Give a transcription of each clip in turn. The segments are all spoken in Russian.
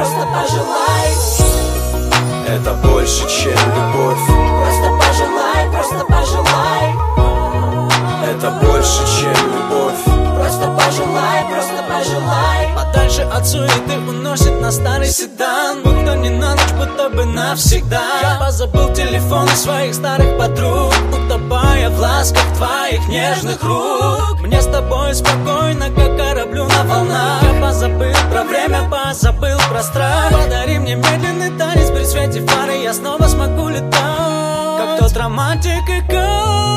просто пожелай. Это больше, чем любовь. Просто пожелай, просто пожелай. Это больше, чем любовь. Просто пожелай, просто пожелай. Подальше от суеты уносит на старый седан, будто не на ночь, будто бы навсегда. Я позабыл телефоны своих старых подруг, утопая в ласках твоих нежных рук. Мне с тобой спокойно, как кораблю на волнах. Я позабыл про время, позабыл про страх. Подари мне медленный танец при свете фары, я снова смогу летать, как тот романтик и кар.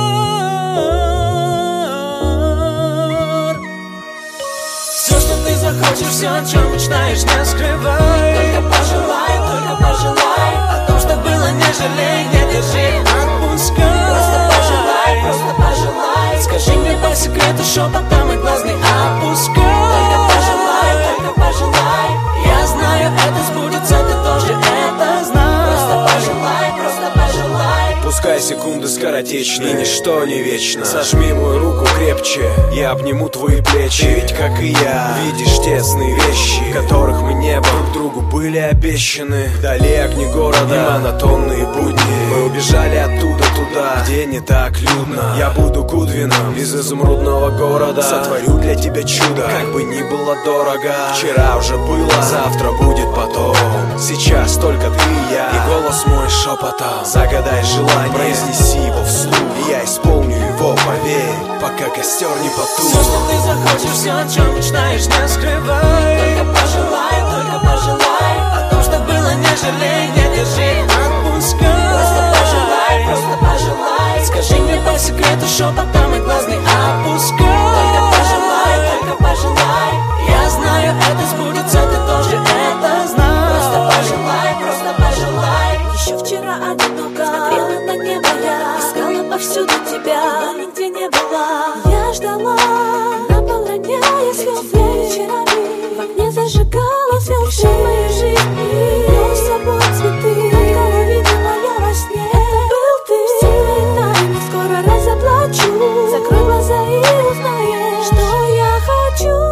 Все, что ты захочешь, все, о чем мечтаешь, не скрывай. Только пожелай, только пожелай. О том, что было, не жалей, не держи, отпускай. Просто пожелай, просто пожелай. Скажи мне по секрету шепотом и глаз не опускай. Только пожелай, только пожелай. Я знаю, это сбудется, ты тоже это знаешь. Просто пожелай, просто пожелай. Пускай секунды скоротечны, и ничто не вечно. Сожми мою руку крепче, я обниму твои плечи. Ведь, как и я, видишь тесные вещи, которых мы не друг другу были обещаны. Вдали огни города и монотонные будни. Мы убежали оттуда туда, где не так людно. Я буду Гудвином из изумрудного города. Сотворю для тебя чудо, как бы ни было дорого. Вчера уже было, завтра будет потом. Сейчас только ты и я, и голос мой шепотом. Загадай желание, произнеси его вслух, и я исполню его, поверь, пока костер не потух. Все, что ты захочешь, все, о чем мечтаешь, не скрывай. Только пожелай, только пожелай. О том, что было, не жалей, не держи, отпускай. Просто пожелай, просто пожелай. Скажи мне по секрету шепотом и глаз не опускай. Только пожелай, только пожелай. Я знаю, это сбудется, ты тоже это знаешь. Просто пожелай, просто пожелай. Еще вчера одиноко смотрела на небо я, искала повсюду тебя, но нигде не была. Я ждала, наполняя звезды вечерами, в окне зажигала звезды мою жизнь и нес с собой цветы, которого видела я во сне. Это был ты. Все твои тайны скоро разоблачу. Закрой глаза и узнаешь, что я хочу.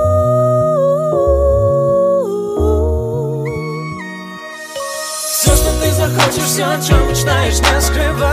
Все, что ты захочешь, все, о чем мечтаешь, не скрывай.